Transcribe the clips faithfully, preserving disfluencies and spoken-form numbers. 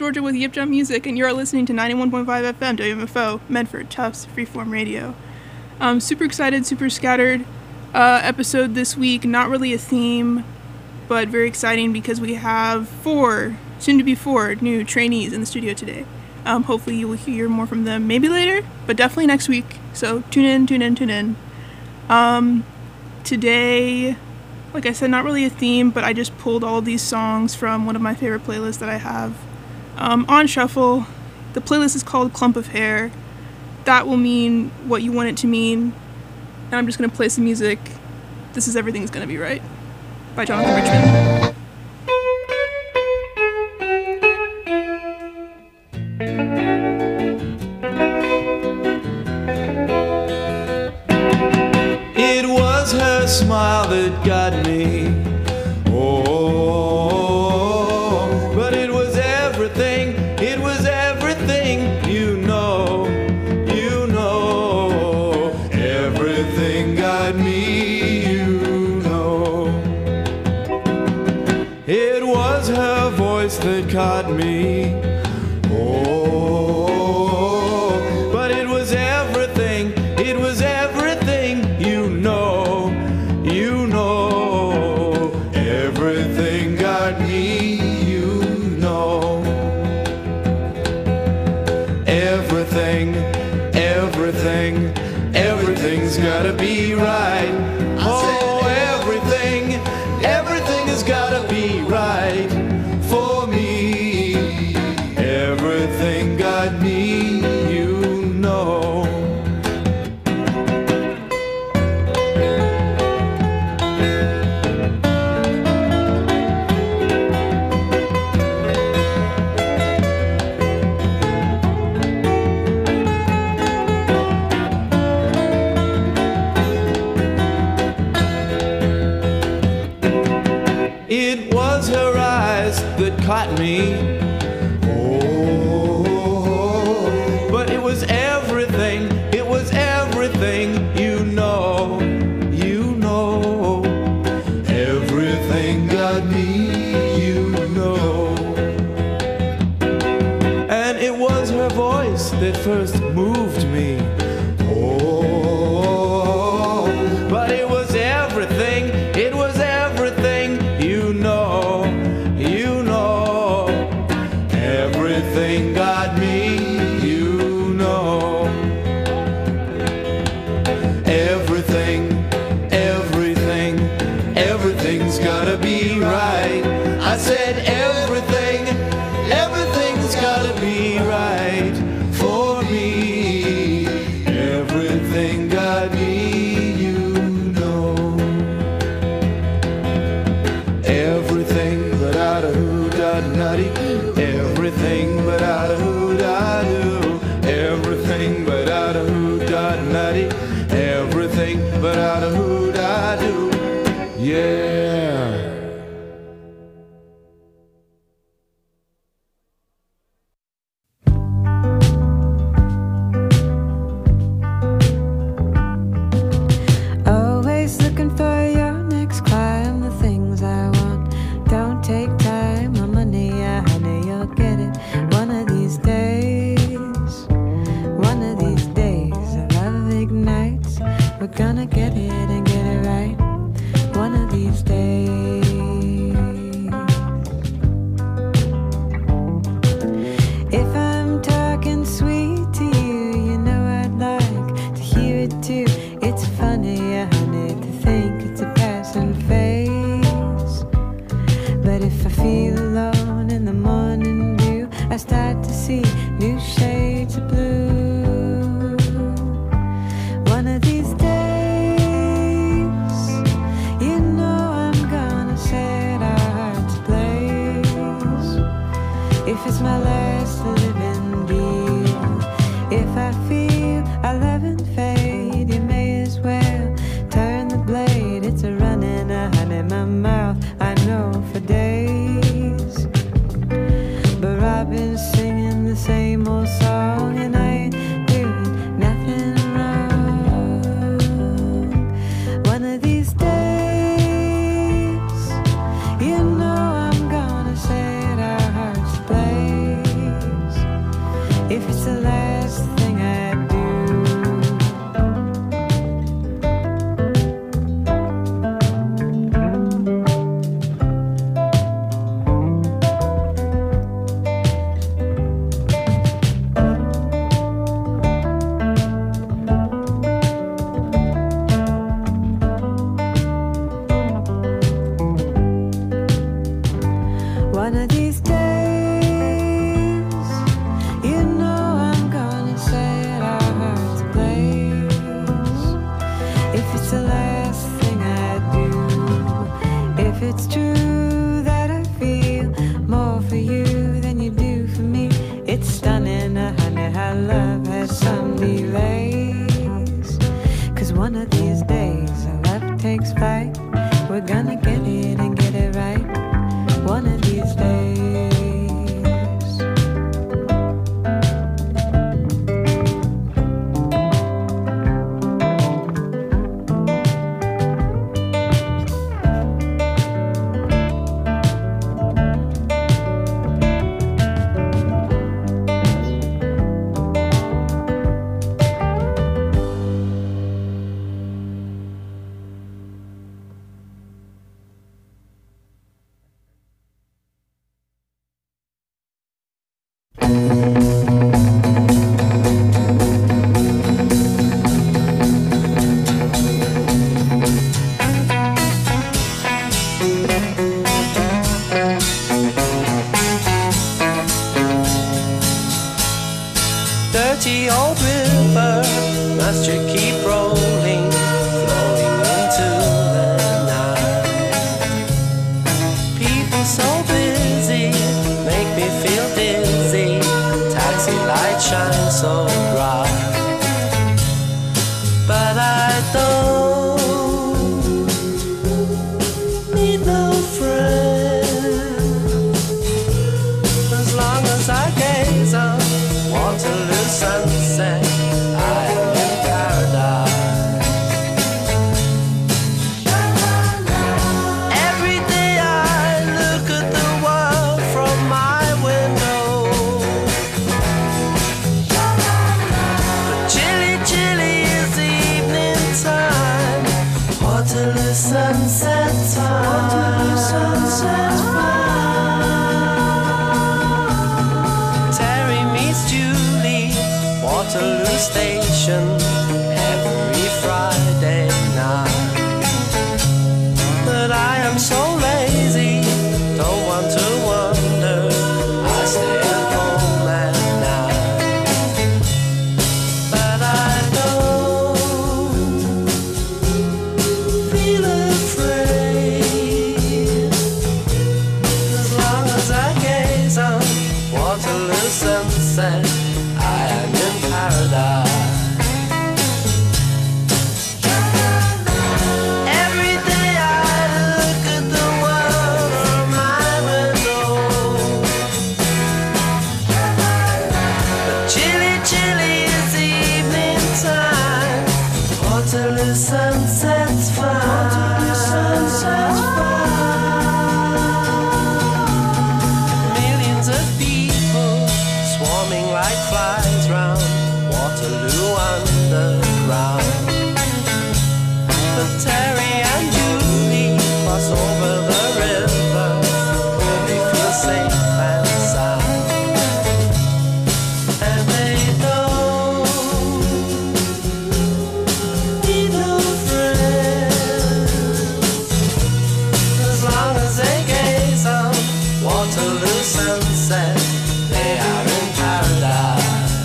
Georgia with Yip Jump Music, and you're listening to ninety-one point five F M W M F O, Medford, Tufts, Freeform Radio. Um, super excited, super scattered uh, episode this week. Not really a theme, but very exciting because we have four, soon to be four, new trainees in the studio today. Um, hopefully you will hear more from them maybe later, but definitely next week. So tune in, tune in, tune in. Um, today, like I said, not really a theme, but I just pulled all of these songs from one of my favorite playlists that I have um, on shuffle. The playlist is called Clump of Hair. That will mean what you want it to mean. And I'm just going to play some music. This is Everything's Gonna Be Right by Jonathan Richman. Smile that got me, oh, but it was everything, it was everything, you know, you know, everything got me, you know. It was her voice that caught me, oh, but it was everything, it was everything, you know. You know, everything got me, you know. Everything, everything, everything's gotta be right. Oh, everything, everything has gotta be right for me. Everything got me, you know. It was her eyes that caught me, oh, but it was everything, it was everything, you know, you know, everything got me, you know. And it was her voice that first moved me, oh, but it was everything, it was everything, you know, you know, everything got me, you know. Everything, everything, everything's gotta be right. I said everything, everything's gotta be right for me. Everything got me, you know. Everything but out of who da nutty. Everything but out of who da do. Everything but out of who da nutty. Everything but out of who da do. Yeah. Always looking for your next climb, the things I want don't take time or money, yeah, honey, you'll get it one of these days. One of these days, love ignites. We're gonna get it and get it right one of these days. If I'm talking sweet to you, you know I'd like to hear it too. It's funny, yeah, honey, to think it's a passing phase. But if I feel alone in the morning dew, I start to see new shades of blue. One of these days, you know I'm gonna set our hearts ablaze. If it's my last living deal, if I feel our love and fade, you may as well turn the blade. It's a running a honey in my mouth, I know for days. But I've been singing the same old song, and I ain't doing nothing wrong. One of these days, you know I'm gonna set our hearts ablaze. if it's the last thing I do. One of these days, you know I'm gonna set our hearts ablaze. If it's the last thing I do, if it's true that I feel more for you than you do for me, it's stunning, uh, honey, how love has some delays. 'Cause one of these days, our love takes flight. We're gonna get it and get it right. One of these days. Dirty old river, must you keep rolling, flowing into the night? People so busy, make me feel dizzy. Taxi lights shine so bright, but I don't need no friend. As long as I gaze on Waterloo sunset, I am in paradise. Every day I look at the world from my window, but chilly, chilly is the evening time. Waterloo sunset time. Waterloo sunset time. Waterloo Station every Friday night. But I am so lazy, don't want to wander. I stay at home at night. But I don't feel afraid, as long as I gaze on Waterloo sunset, I am in paradise. Every day I look at the world from my window, but chilly, chilly is the evening time. Waterloo sunset's fine. Waterloo sunset's fine. Millions of people swarming like flies round Waterloo underground. But Terry and Julie cross over the river where they feel safe and sound. And they don't need no friends, as long as they gaze on Waterloo sunset, they are in paradise.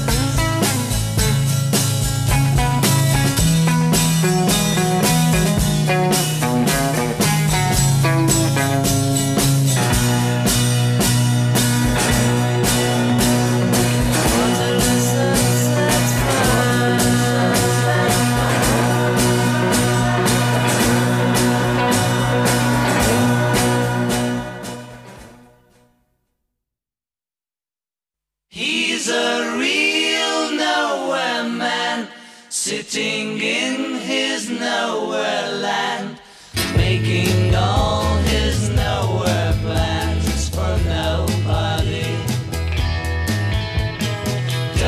He's a real nowhere man, sitting in his nowhere land, making all his nowhere plans for nobody.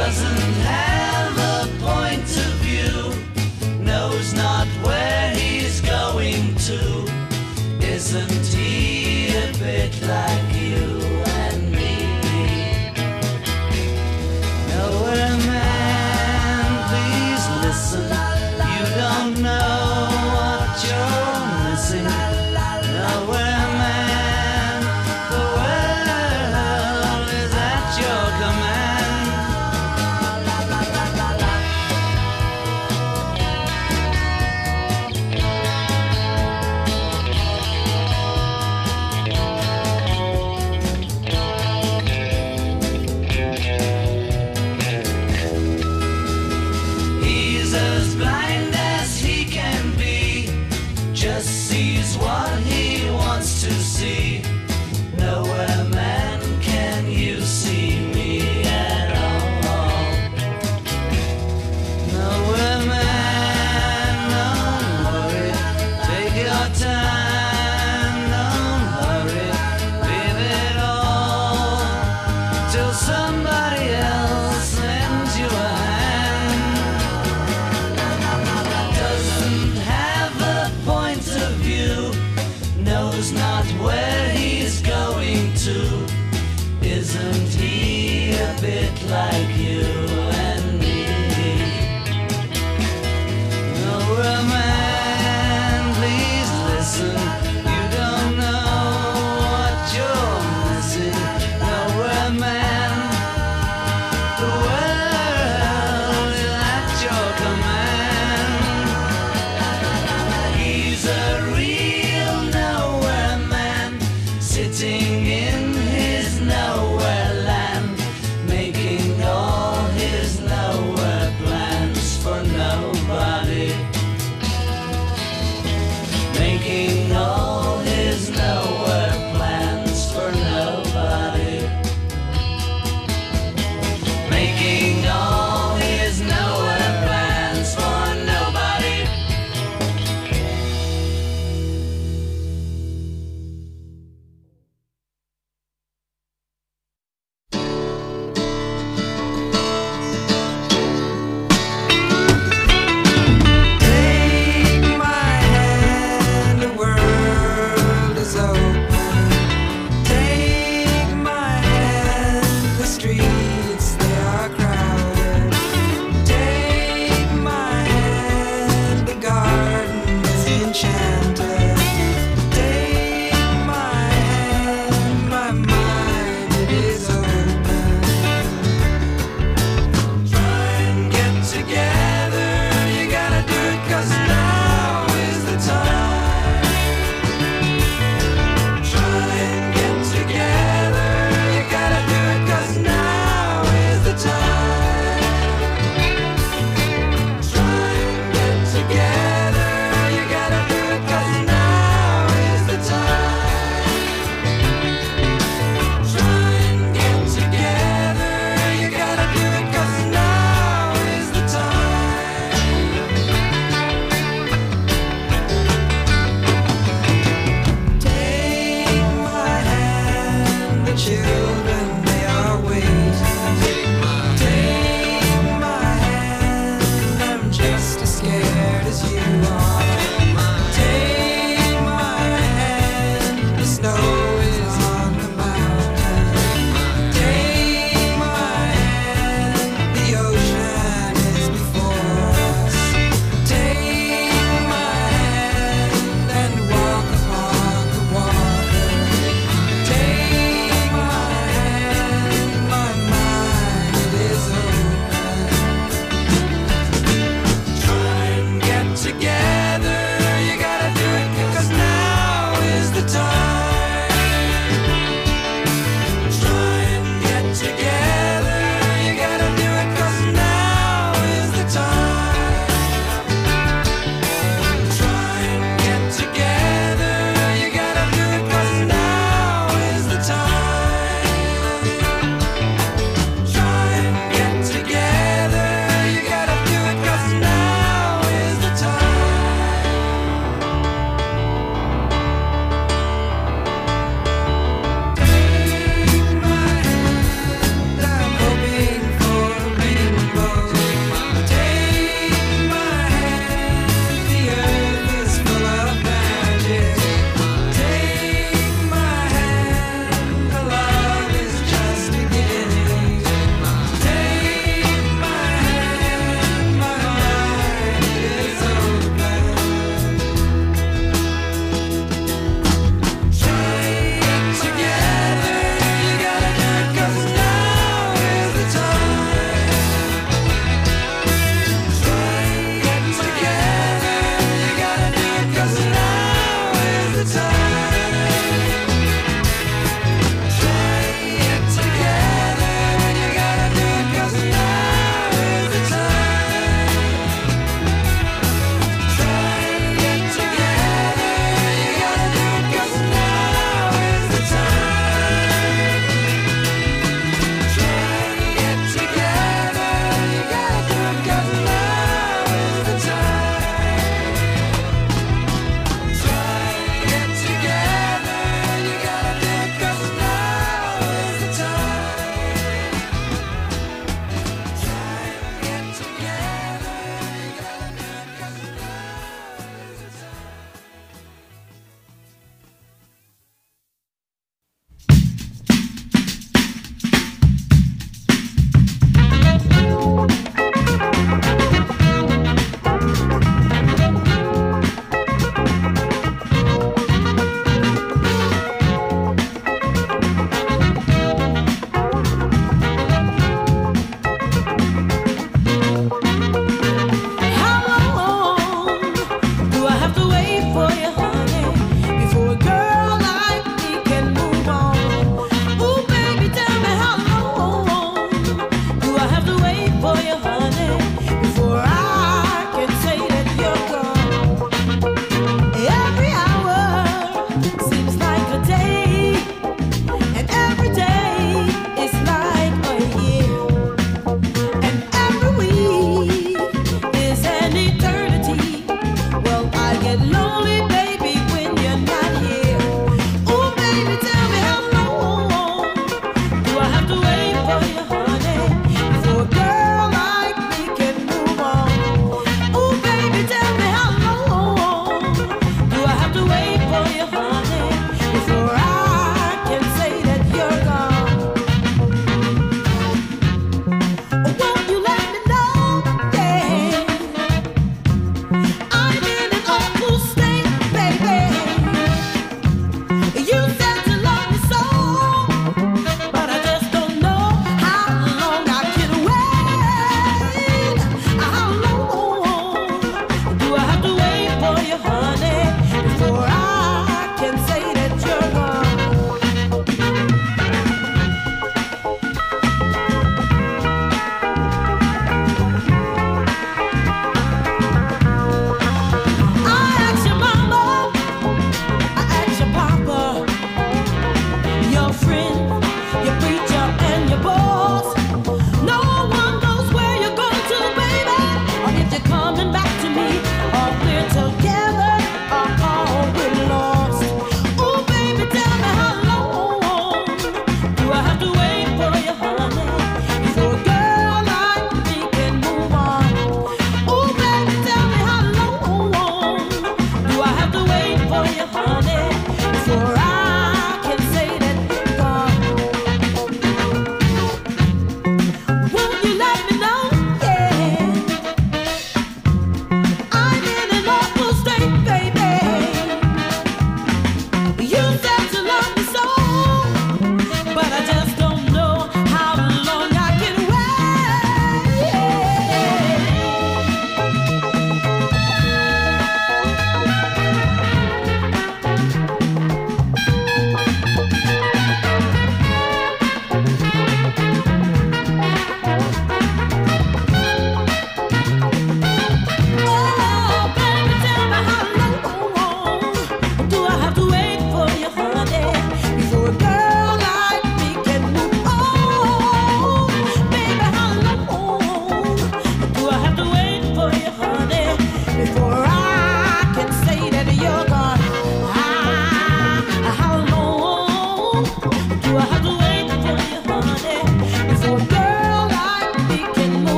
fit like you and me. Nowhere man, please listen. You don't know what you're missing. Nowhere man, the world is at your command. He's a real nowhere man, sitting in his nowhere land, making all his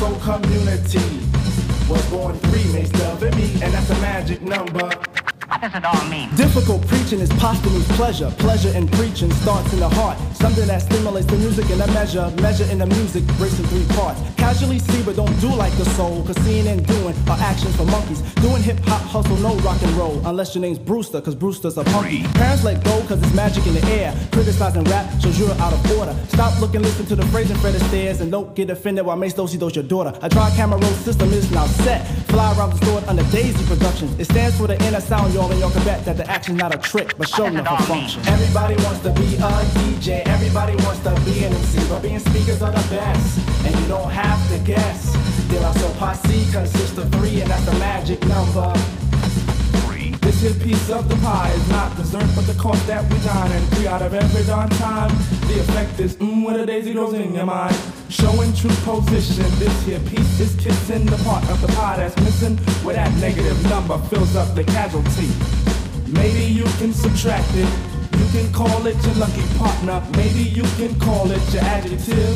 soul community was born free, makes love and me, and that's a magic number. What does it all mean? Difficult preaching is posthumous pleasure. Pleasure in preaching starts in the heart. Something that stimulates the music in a measure. Measure in the music breaks in three parts. Casually see but don't do like the soul. Cause seeing and doing are actions for monkeys. Doing hip hop, hustle, no rock and roll. Unless your name's Brewster, cause Brewster's a punky. Parents let go cause it's magic in the air. Criticizing rap shows you're out of order. Stop looking, listen to the phrasing Fred Astaire, and don't get offended while Mace Dosey does your daughter. A tri-camera roll system is now set. Fly around the store under Daisy Productions. It stands for the inner sound, y'all, and y'all can bet that the action's not a trick, but show enough a function. Everybody wants to be a D J, everybody wants to be an M C, but being speakers are the best, and you don't have to guess. De La Soul Posse consists of three, and that's the magic number. This here piece of the pie is not dessert, but the cost that we dine, and three out of every darn time. The effect is mmm when a daisy grows in your mind. Showing true position, this here piece is kissing the part of the pie that's missing, where that negative number fills up the casualty. Maybe you can subtract it, you can call it your lucky partner, maybe you can call it your adjective.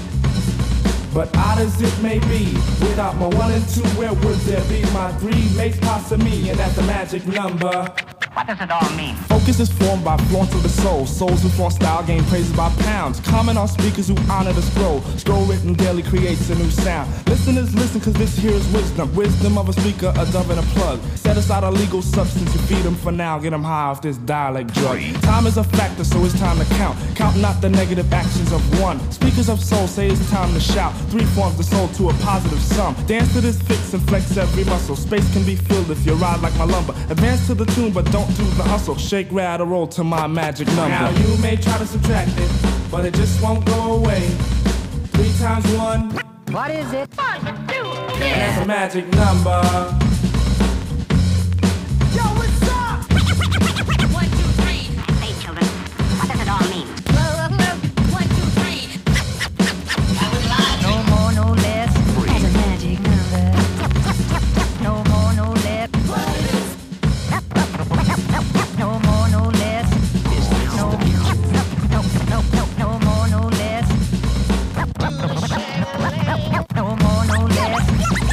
But odd as it may be, without my one and two, where would there be? My three makes pasta me, and that's the magic number. What does it all mean? Focus is formed by flaunts of the soul. Souls who flaunt style gain praises by pounds. Comment on speakers who honor the scroll. Scroll written daily creates a new sound. Listeners listen cause this here is wisdom. Wisdom of a speaker, a dove and a plug. Set aside a legal substance, you feed them for now. Get them high off this dialect drug. Time is a factor, so it's time to count. Count not the negative actions of one. Speakers of soul say it's time to shout. Three forms the soul to a positive sum. Dance to this fix and flex every muscle. Space can be filled if you ride like my lumber. Advance to the tune but don't do the hustle. Shake, rattle, roll to my magic number. Now you may try to subtract it, but it just won't go away. Three times one. What is it? One, two, three. And that's a magic number. Yo, what's up? One, two, three. Hey, children, what does it all mean? One, two, three. I was lying. No more, no less. That's a magic number. No more, no less. No more, no less. No, no, no, no, no more, no less. No more, no less.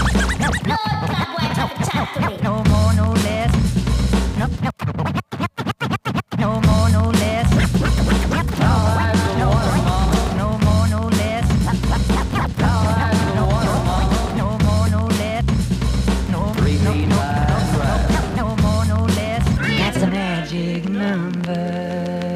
No more, no less. No, no, no more, no less. No, no more, no less. No more, no less. No, no, no, no more, no less. That's the magic number.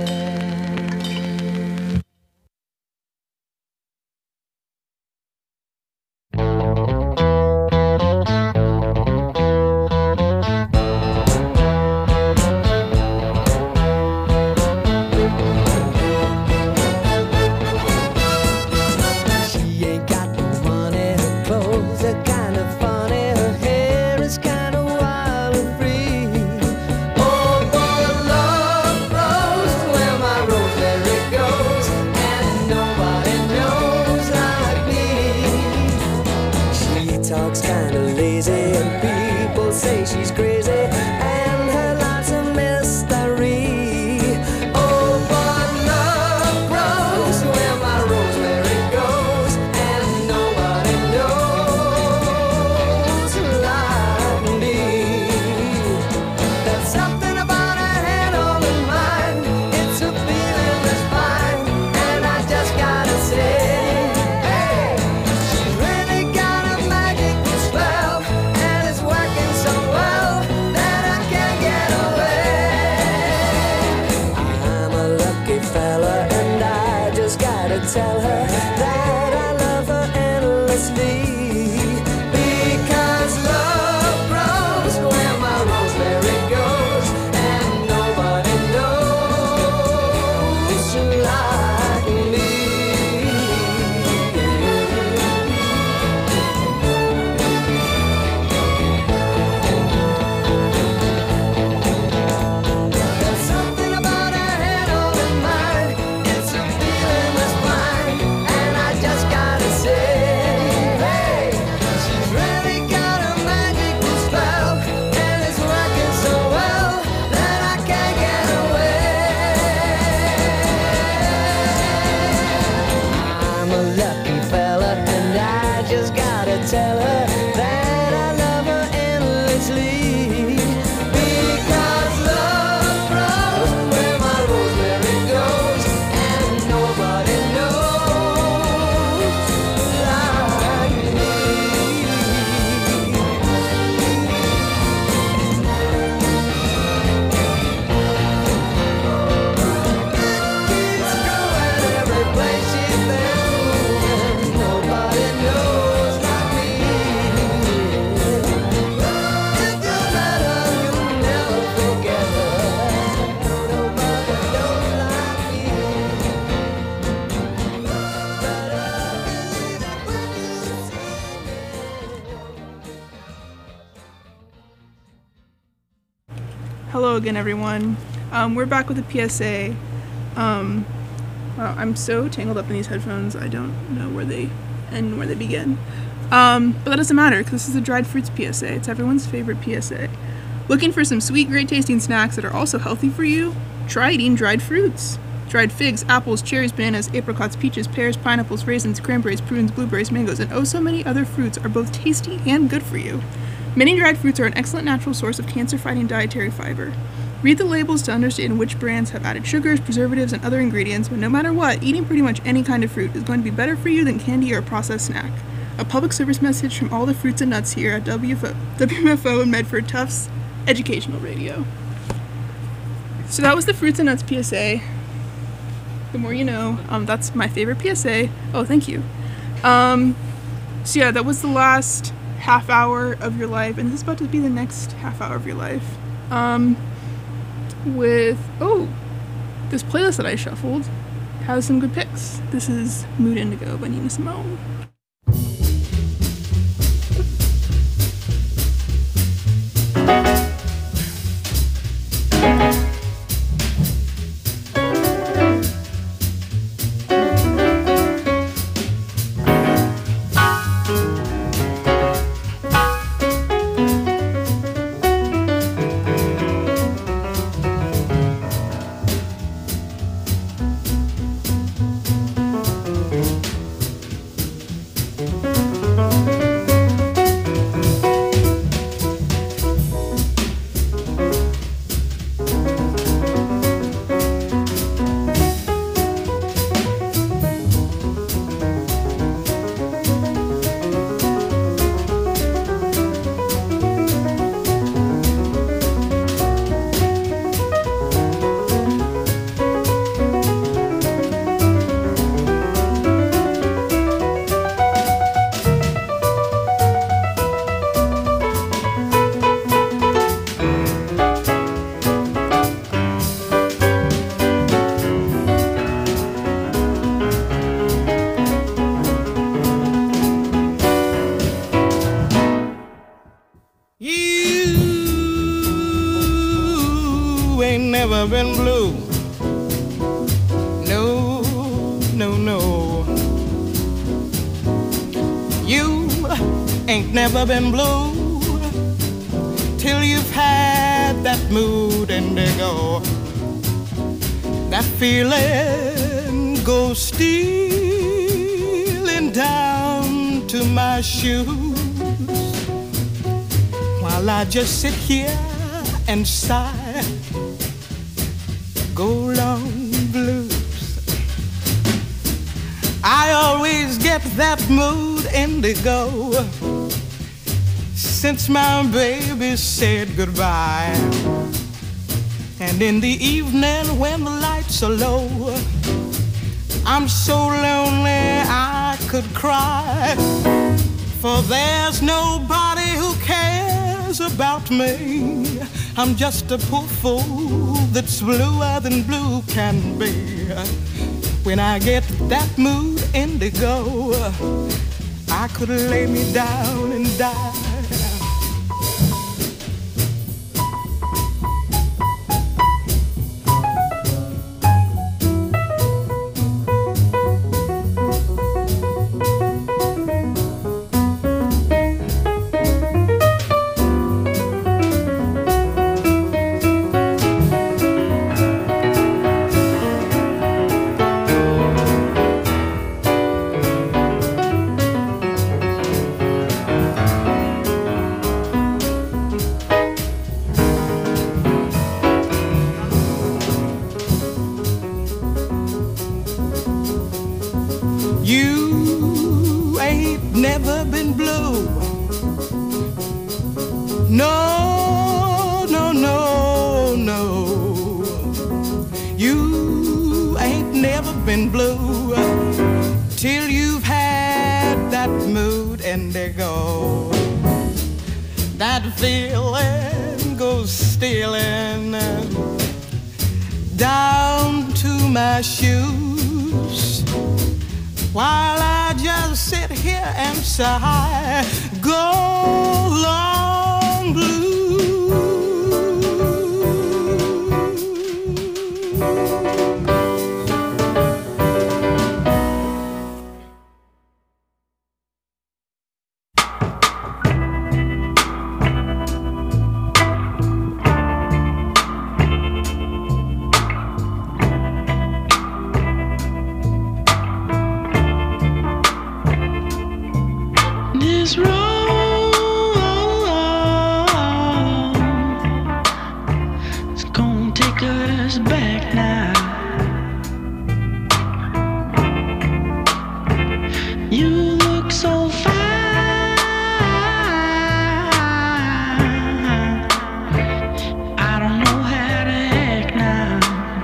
She ain't got no money, her clothes are kind of funny, her hair is kind of wild and free. Oh, but love grows where my rosemary goes, and nobody knows like me. She talks kind of lazy, and people say she's crazy, and her life's a mystery. Oh, but love grows where my rosemary goes, and nobody knows like me. There's something about her head on her mind. It's a feeling that's fine, and I just gotta say, hey, she's really got a magical spell, and it's working so well that I can't get away. I'm a lucky fella, and I just gotta tell her that I love her endlessly. Because love grows where my rosemary goes, and nobody knows like me. There's something about her head on her mind. It's a feeling that's fine, and I just gotta say, hey, she's really got a magical spell, and it's working so well that I can't get away. I'm a lucky fella, and I just gotta hello again, everyone. Um, we're back with a P S A. Um, wow, I'm so tangled up in these headphones, I don't know where they end and where they begin. Um, but that doesn't matter, because this is a dried fruits P S A. It's everyone's favorite P S A. Looking for some sweet, great tasting snacks that are also healthy for you? Try eating dried fruits. Dried figs, apples, cherries, bananas, apricots, peaches, pears, pineapples, raisins, cranberries, prunes, blueberries, mangoes, and oh so many other fruits are both tasty and good for you. Many dried fruits are an excellent natural source of cancer-fighting dietary fiber. Read the labels to understand which brands have added sugars, preservatives, and other ingredients, but no matter what, eating pretty much any kind of fruit is going to be better for you than candy or a processed snack. A public service message from all the fruits and nuts here at W F O, W M F O and Medford Tufts Educational Radio. So that was the Fruits and Nuts P S A. The more you know. Um, that's my favorite P S A. Oh, thank you. Um, so yeah, that was the last half hour of your life, and this is about to be the next half hour of your life. Um, with, oh, this playlist that I shuffled has some good picks. This is Mood Indigo by Nina Simone. Been blue. No, no, no. You ain't never been blue till you've had that mood indigo. That feeling goes stealing down to my shoes while I just sit here and sigh. Go long blues. I always get that mood indigo since my baby said goodbye. And in the evening when the lights are low, I'm so lonely I could cry, for there's nobody who cares about me. I'm just a poor fool that's bluer than blue can be. When I get that mood indigo, I could lay me down and die. No, no, no, no. You ain't never been blue till you've had that mood indigo. That feeling goes stealing down to my shoes while I just sit here and sigh. Go long blue. This road is gonna take us back now. You look so fine. I don't know how to act now.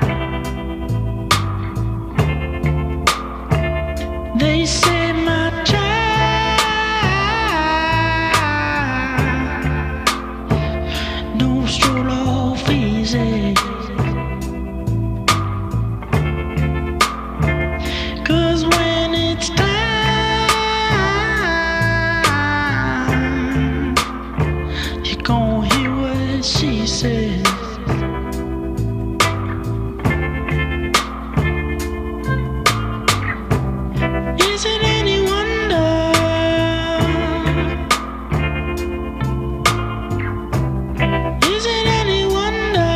They say my child don't stroll off easy. 'Cause when it's time, you're gonna hear what she says. Is it any wonder? Is it any wonder?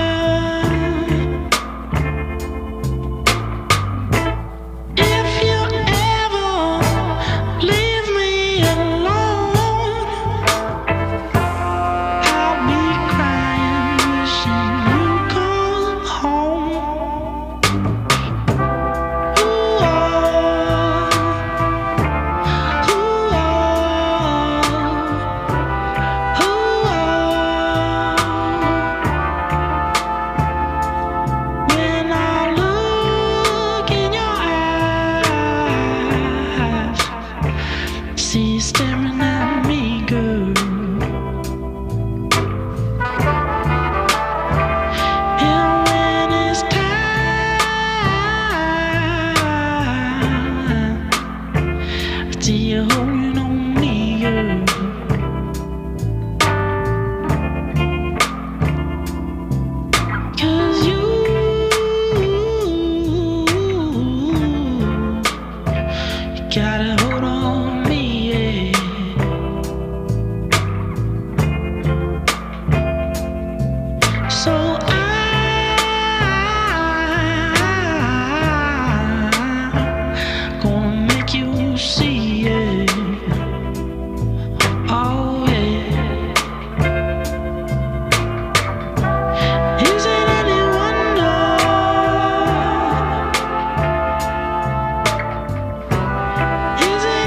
If you ever leave me alone, I'll be crying, wishing you'd come home. Ooh, oh, ooh, oh, ooh, oh. When I look in your eyes, see you staring at me, girl. And when it's time, I see you holding on me, girl. 'Cause you gotta hold on me, yeah. So I'm gonna make you see, yeah. Oh, yeah. Is it any wonder? Is it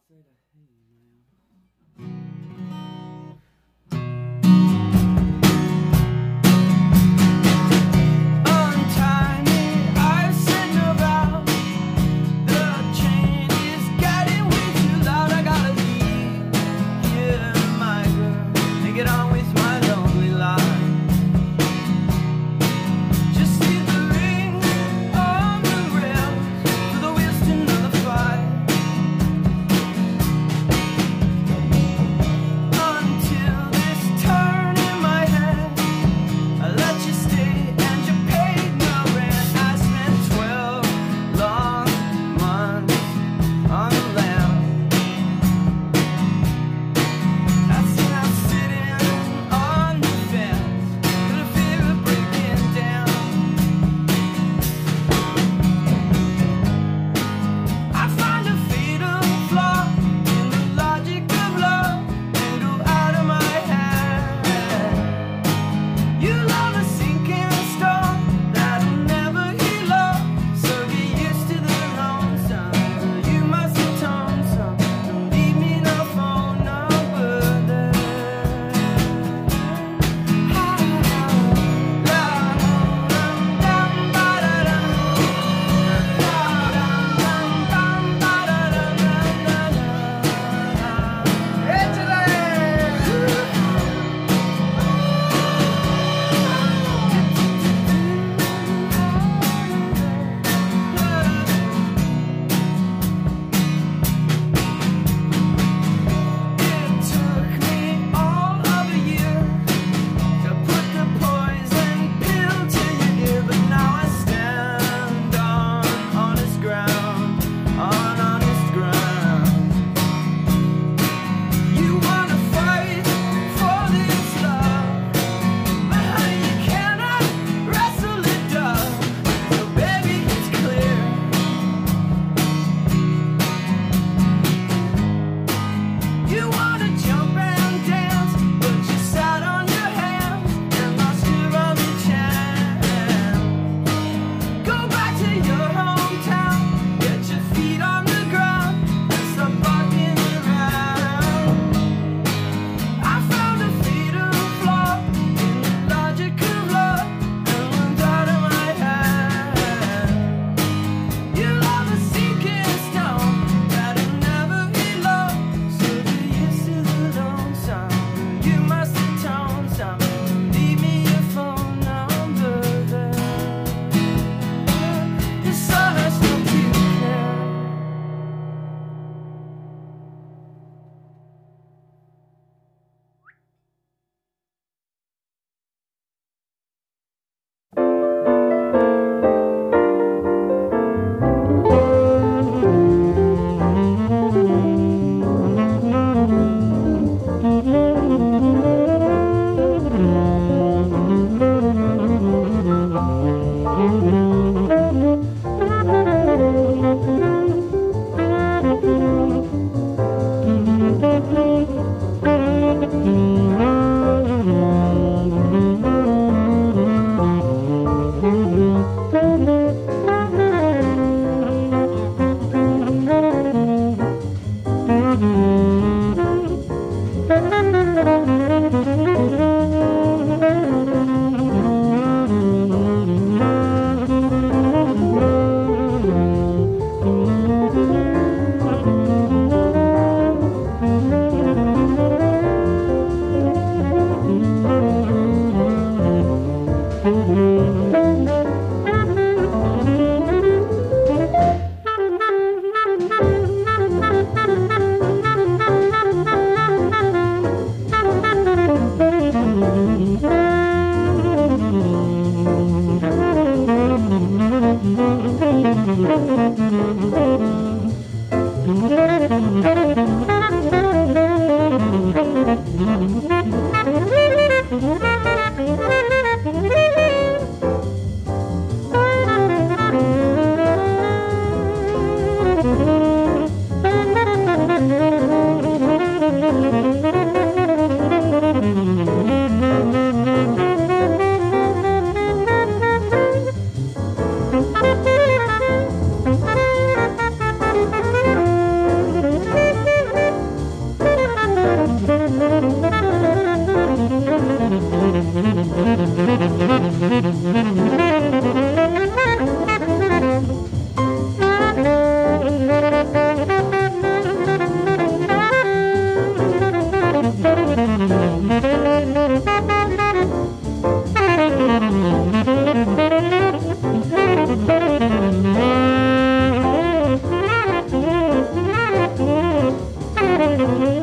Thank you.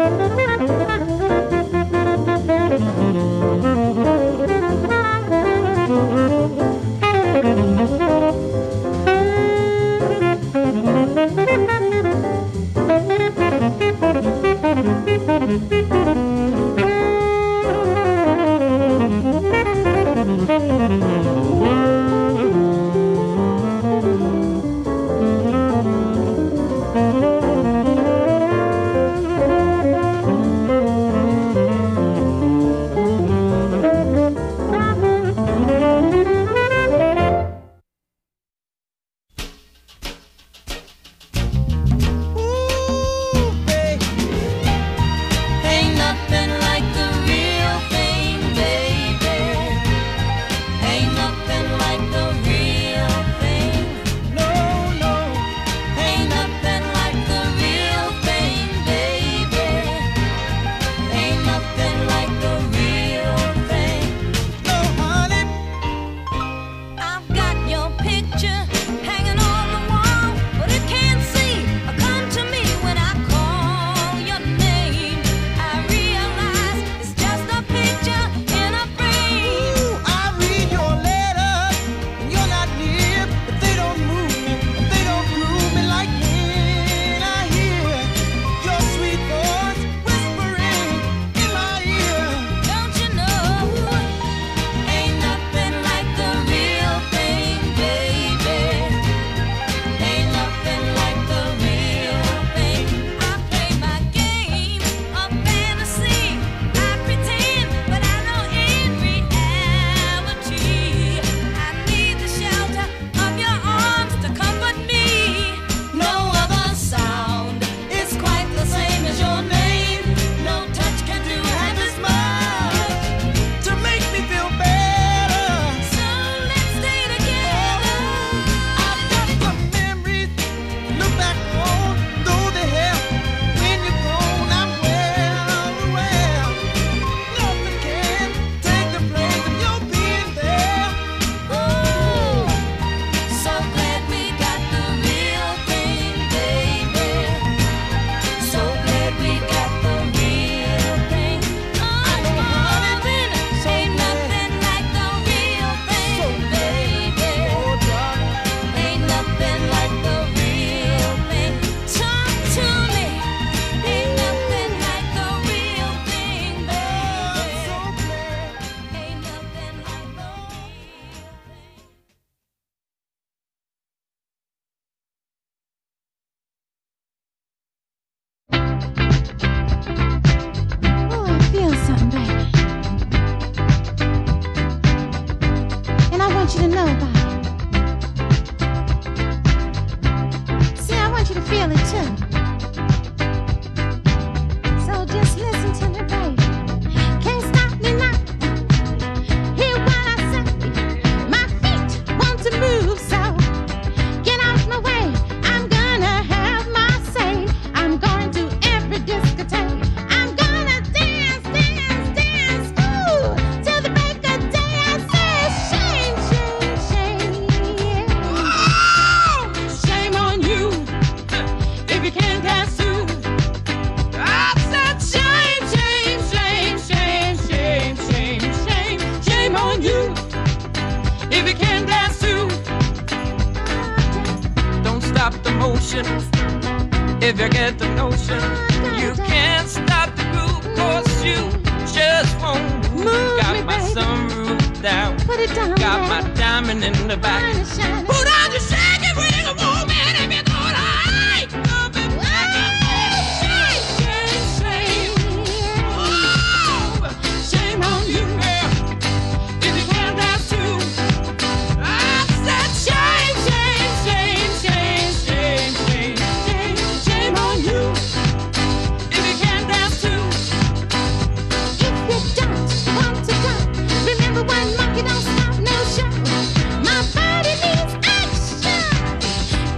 If you get the notion, you can't stop the groove, cause you just won't move. Got my sunroof down, got my diamond in the back. Put on your shaggy ring, a woman, if you're gonna hide. Up and back and shame, shame, shame. Oh, shame on you, girl, if you can't dance too. I said shame, shame, shame, shame, shame, shame, shame, shame on you, if you can't dance too. If you don't want to go, remember one monkey don't stop no show. My body needs action.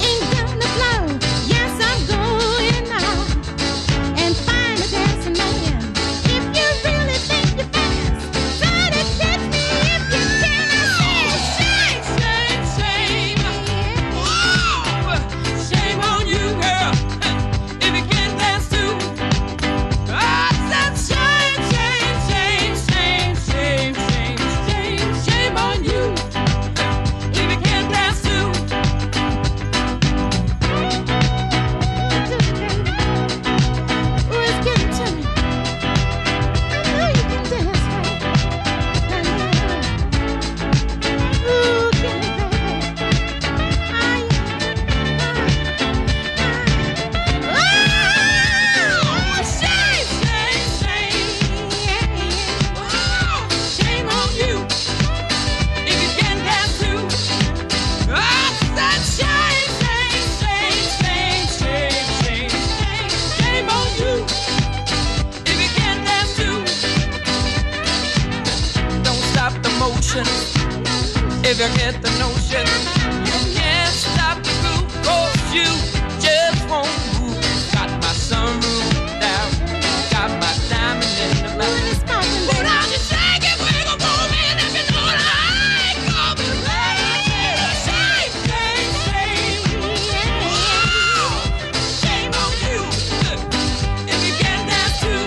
If you get the notion, you can't stop the groove, 'cause you just won't move. Got my sunroof down, got my diamond in the mouth. Put on your shake it, wiggle, move it, if you know what I ain't gonna play. Shame, shame, shame. Whoa, shame on you if you can't dance too.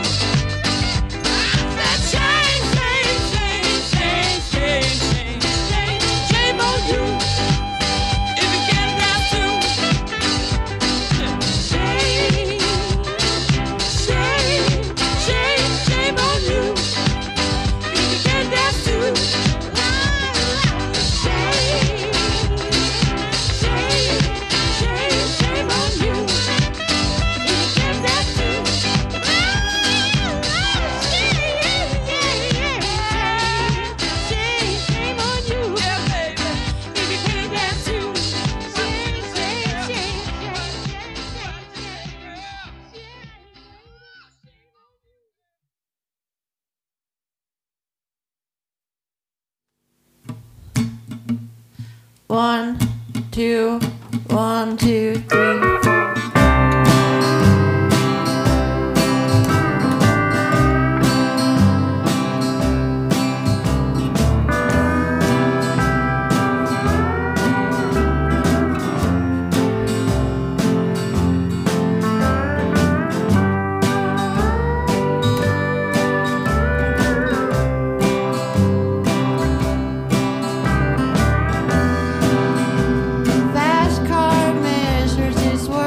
I said shame, shame, shame, shame, shame, shame, shame, shame on you if you can't dance too. Shame, shame, shame, shame on you if you can't dance too. Shame, shame, shame, shame on you if you can't dance too. Shame on you, yeah, baby, if you can't dance too. Shame, shame, shame, One, two, one, two, three, four. Fast car measures its way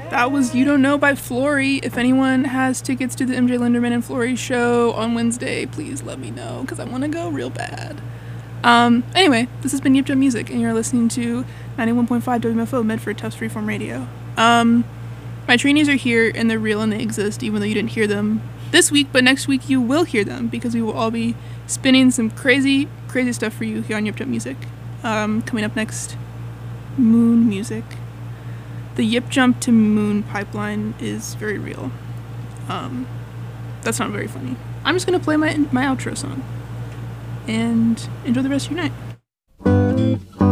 That was You Don't Know by Flory. If anyone has tickets to the M J Linderman and Flory show on Wednesday, please let me know, because I want to go real bad. Um, anyway, this has been Yip Jump Music, and you're listening to ninety-one point five W M F O, Medford, Tufts Freeform Radio. Um, my trainees are here, and they're real, and they exist, even though you didn't hear them this week, but next week you will hear them, because we will all be spinning some crazy, crazy stuff for you here on Yip Jump Music. Um, coming up next, Moon Music. The Yip Jump to Moon pipeline is very real. Um, that's not very funny. I'm just gonna play my my outro song. And enjoy the rest of your night.